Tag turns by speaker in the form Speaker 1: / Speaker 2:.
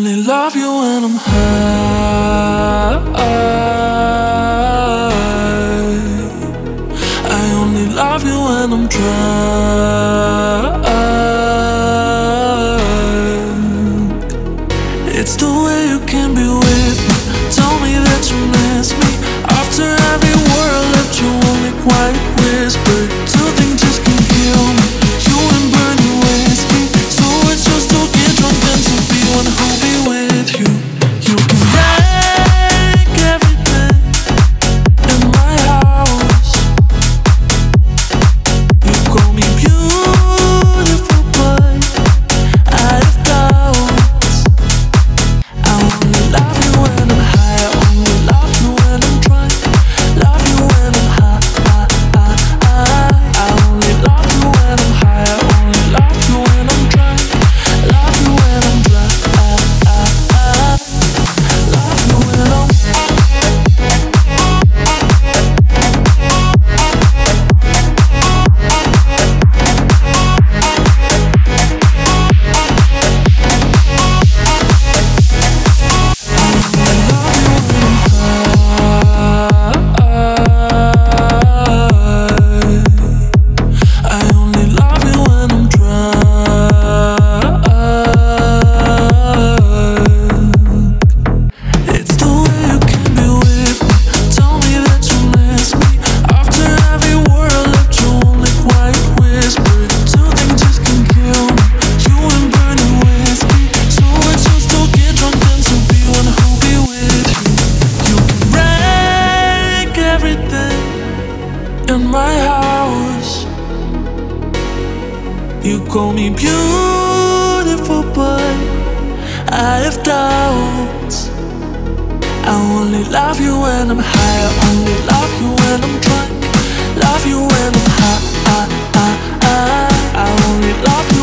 Speaker 1: only love you when I'm high. I only love you when I'm drunk. It's the way you can be with me. Tell me that you miss me. After every word I left you only quiet whisper. Two things just can't kill me. You and burning whiskey. So it's just to get drunk and to be one who'll be with you. You can make everything in my house. You call me beautiful, but I have doubts. I only love you when I'm high. I only love you when I'm drunk. Love you when I'm high. I only love you when I'm high. I only love you when I'm drunk. Love you when I'm drunk. Love you when I'm in my house. You call me beautiful, but I have doubts. I only love you when I'm high. I only love you when I'm drunk. Love you when I'm high. I only love you